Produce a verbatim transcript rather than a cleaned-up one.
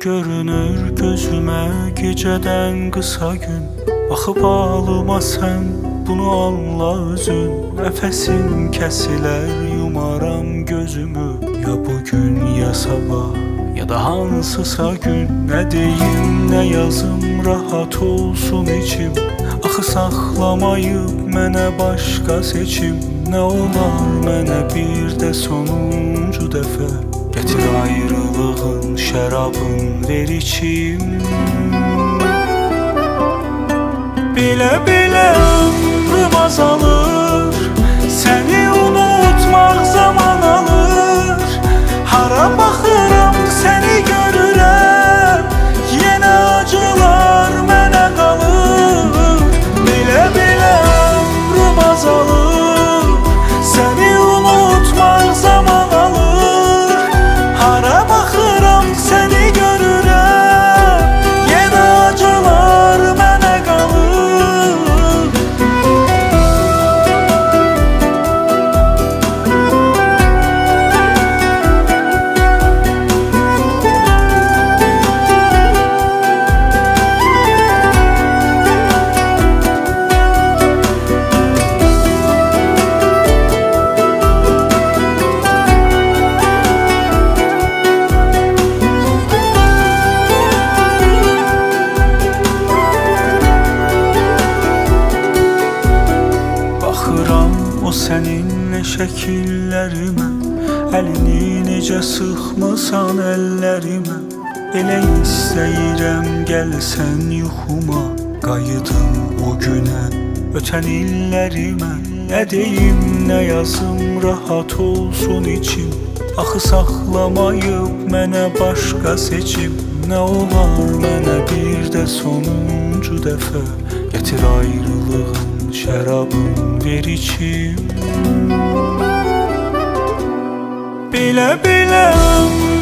görünür gözümə gecədən qısa gün. Baxıb alıma sən bunu anla özün. Nəfəsim kəsilər yumaram gözümü. Ya bugün ya sabah ya da hansısa gün. Nə deyim nə yazım rahat olsun içim. Axı saxlamayıb mənə başqa seçim. Nə olar mənə bir də sonuncu dəfə. Gətir ayrılığın şərabın ver içim. Bilə-bilə ömrüm azalır. Səni unutmaq zaman alır. Hara baxıram səni görürəm. Yenə acılar mənə qalır. Bilə-bilə ömrüm azalır. Səni unutmaq zaman alır. Hara baxıram səni görürəm. Yenə acılar mənə qalır. O səninlə şəkillərimə. Əlini necə sıxmısan əllərimə. Elə istəyirəm gəlsən yuxuma. Qayıdım o günə, ötən illərimə. Nə deyim nə yazım rahat olsun içim. Axı saxlamayıb mənə başqa seçim. Nə olar mənə bir də sonuncu dəfə. Gətir ayrılığın şərabın ver içim. Bilə-bilə